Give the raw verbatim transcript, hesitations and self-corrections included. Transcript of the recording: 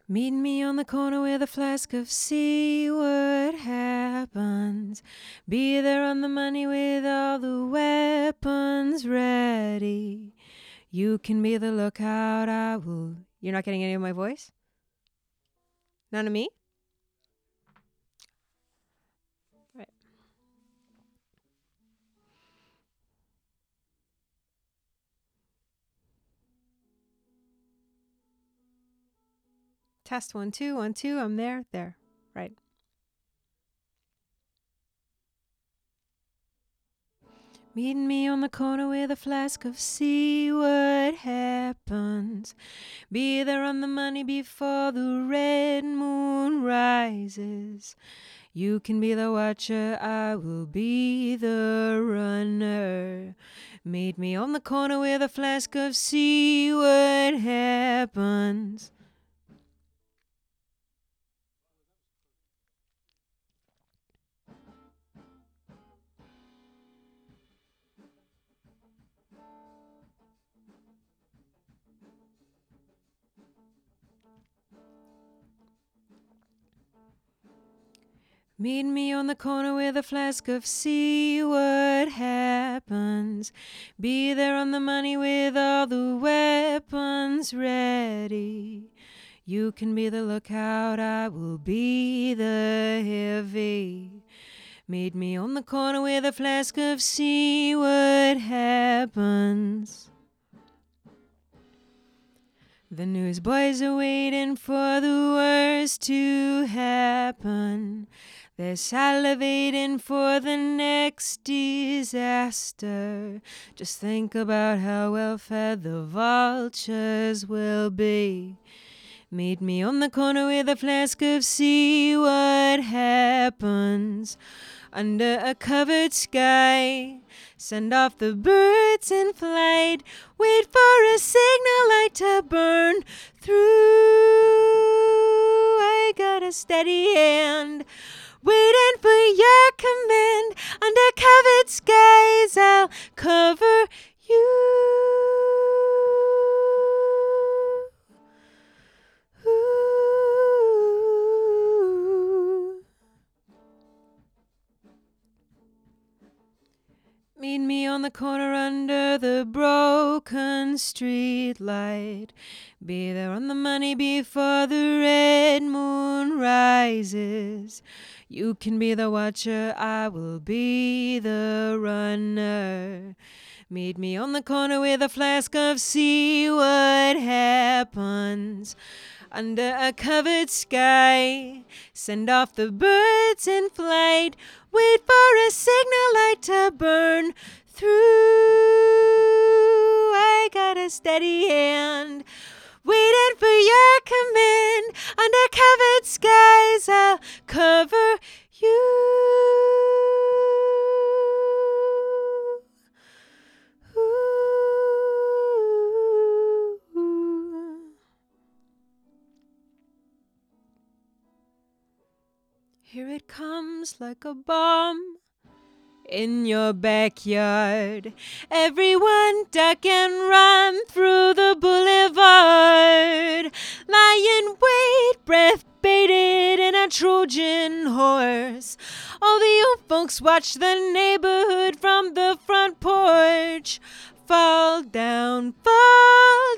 Meet me on the corner with a flask of see what happens. Be there on the money with all the weapons ready. You can be the lookout, I will. You're not getting any of my voice? None of me? Right. Test one, two, one, two. I'm there, there. Right. Meet me on the corner with a flask of see what happens. Be there on the money before the red moon rises. You can be the watcher, I will be the runner. Meet me on the corner with a flask of see what happens. Meet me on the corner with a flask of see what happens. Be there on the money with all the weapons ready. You can be the lookout, I will be the heavy. Meet me on the corner with a flask of see what happens. The newsboys are waiting for the worst to happen. They're salivating for the next disaster. Just think about how well fed the vultures will be. Meet me on the corner with a flask of see what happens. Under a covered sky, send off the birds in flight. Wait for a signal light to burn through. I got a steady hand, waiting for your command. Under covered skies, I'll cover you. Meet me on the corner under the broken street light. Be there on the money before the red moon rises. You can be the watcher, I will be the runner. Meet me on the corner with a flask of see what happens. Under a covered sky, send off the birds in flight. Wait for a signal light to burn through. I got a steady hand, waiting for your command. Under covered skies, I'll cover you. Here it comes like a bomb in your backyard. Everyone duck and run through the boulevard. Lie in wait, breath baited in a Trojan horse. All the old folks watch the neighborhood from the front porch. Fall down, fall